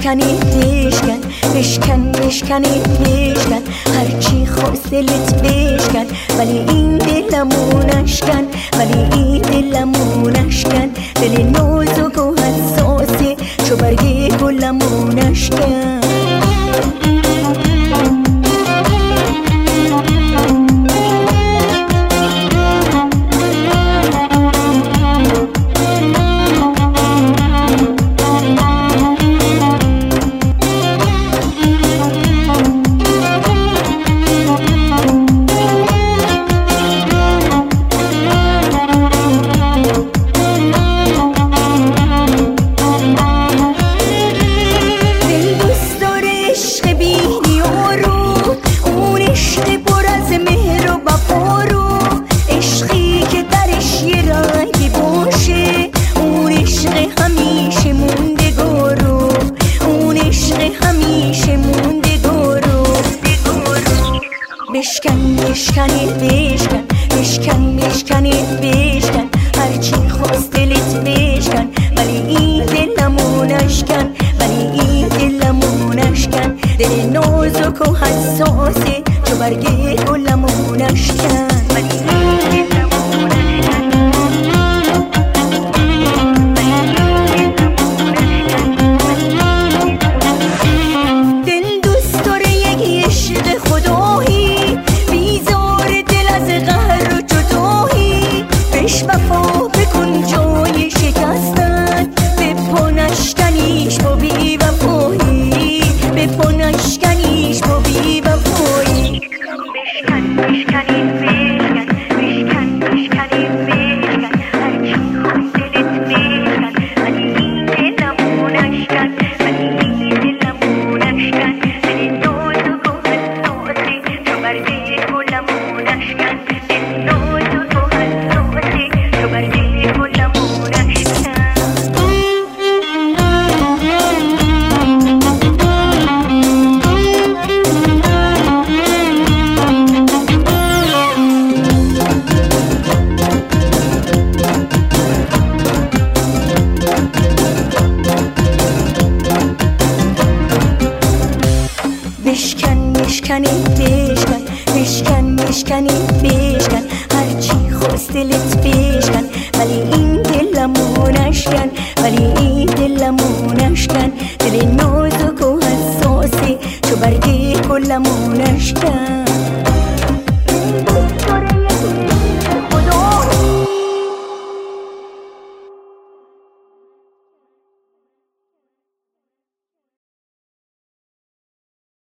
بشکنی بشکن، بشکن بشکنی بشکن، هرچی خواست دلت بشکن، ولی این دلمو نشکن، ولی این دلمو نشکن. دل نازک و حساسه چو برگ گلمو نشکن. بشکن بشکنی بشکن، بشکن بشکنی بشکن، هرچی خواست دلت بشکن، ولی این دلمو نشکن، ولی این دلمو نشکن. دل نازک و حساسه چو برگ گلمو نشکن، ولی این دلمو نشکن. دل دوست داره یک عشق خدایی، بیزار دل از قهر و جدایی، بهش وفا بکن جای شکستن، به پا نشکنیش با بی وفایی، به پا نشکنیش با بی وفایی. بشکن بشکنی بشکن، بشکن بشکنی بشکن، هرچی خواست دلت بشکن، ولی این دلمو نشکن، ولی این دلمو نشکن. دل نازک و حساسه چو برگ گلمو نشکن، دل نازک و حساسه چو برگ گلمو نشکن. بشکن بشکنی بشکن، بشکن بشکنی بشکن، هرچی خواست دلت بشکن، ولی این دلمو نشکن، ولی این دلمو نشکن. دل نازک و حساسه چو برگ گلمو نشکن.